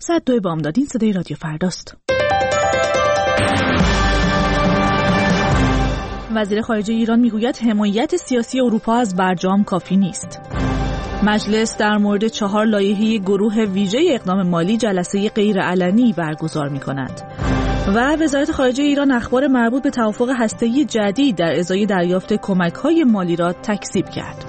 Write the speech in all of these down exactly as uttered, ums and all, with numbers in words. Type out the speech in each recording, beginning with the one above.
ساعت دو بامدادین صدای رادیو فرداست. وزیر خارجه ایران میگوید حمایت سیاسی اروپا از برجام کافی نیست. مجلس در مورد چهار لایحه گروه ویژه اقدام مالی جلسه غیرعلنی برگزار می‌کند. و وزارت خارجه ایران اخبار مربوط به توافق هسته‌ای جدید در ازای دریافت کمک‌های مالی را تکذیب کرد.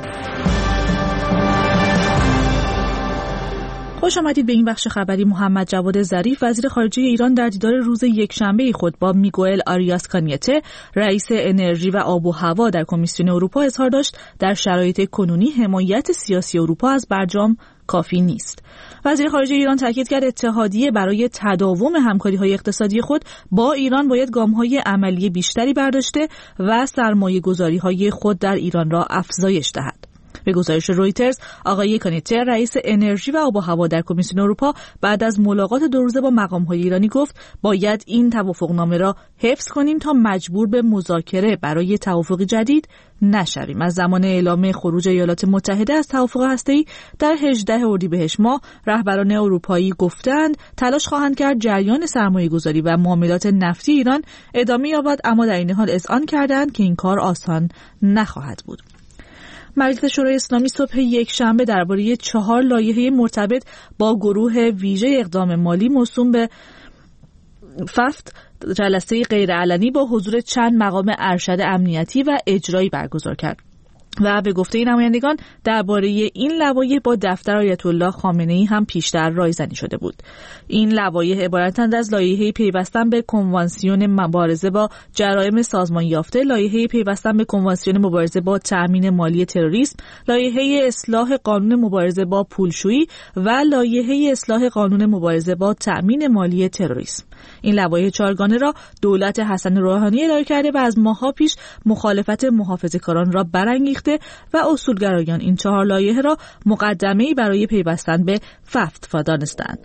خوش آمدید به این بخش خبری. محمد جواد ظریف وزیر خارجه ایران در دیدار روز یکشنبه خود با میگوئل آریاس کانیته رئیس انرژی و آب و هوا در کمیسیون اروپا اظهار داشت در شرایط کنونی حمایت سیاسی اروپا از برجام کافی نیست. وزیر خارجه ایران تاکید کرد اتحادیه برای تداوم همکاری‌های اقتصادی خود با ایران باید گام‌های عملی بیشتری برداشته و سرمایه‌گذاری‌های خود در ایران را افزایش دهد. به گزارش رویترز، آقای کانیته رئیس انرژی و آب و هوا در کمیسیون اروپا بعد از ملاقات دو روزه با مقام‌های ایرانی گفت باید این توافقنامه را حفظ کنیم تا مجبور به مذاکره برای توافق جدید نشویم. از زمان اعلام خروج ایالات متحده از توافق هسته‌ای در هجدهم اردیبهشت ماه رهبران اروپایی گفتند تلاش خواهند کرد جریان سرمایه‌گذاری و معاملات نفتی ایران ادامه یابد، اما در این حال اذعان کردند که این کار آسان نخواهد بود. مجلس شورای اسلامی صبح یک شنبه درباره چهار لایحه مرتبط با گروه ویژه اقدام مالی موسوم به ففت جلسه غیرعلنی با حضور چند مقام ارشد امنیتی و اجرایی برگزار کرد و به گفته نمایندگان درباره این لوایح با دفتر آیت الله خامنه‌ای هم پیشتر رایزنی شده بود. این لوایح عبارتند از لایحه پیوستن به کنوانسیون مبارزه با جرایم سازمان یافته، لایحه پیوستن به کنوانسیون مبارزه با تأمین مالی تروریسم، لایحه اصلاح قانون مبارزه با پولشویی و لایحه اصلاح قانون مبارزه با تأمین مالی تروریسم. این لوایح چهارگانه را دولت حسن روحانی ارائه کرده و از ماه‌ها پیش مخالفت محافظه‌کاران را برانگیخته و اصولگرایان این چهار لایحه را مقدمه‌ای برای پیوستن به ففت دانستند.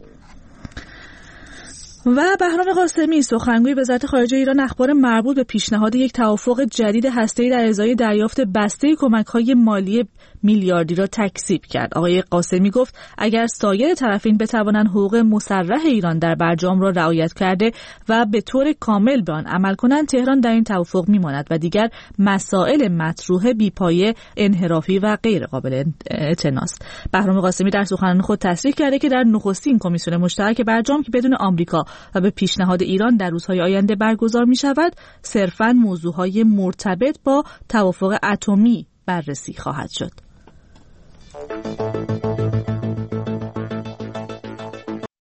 و بهرام قاسمی سخنگوی وزارت خارجه ایران اخبار مربوط به پیشنهاد یک توافق جدید هسته‌ای در ازای دریافت بسته کمک‌های مالی میلیاردی را تکذیب کرد. آقای قاسمی گفت اگر سایر طرفین بتوانند حقوق مصرح ایران در برجام را رعایت کرده و به طور کامل به آن عمل کنند، تهران در این توافق میماند و دیگر مسائل مطروح بی‌پایه، انحرافی و غیر قابل اعتناست. بهرام قاسمی در سخنان خود تصریح کرده که در نخستین کمیسیون مشترک برجام که بدون آمریکا و به پیشنهاد ایران در روزهای آینده برگزار می شود، صرفاً موضوعهای مرتبط با توافق اتمی بررسی خواهد شد.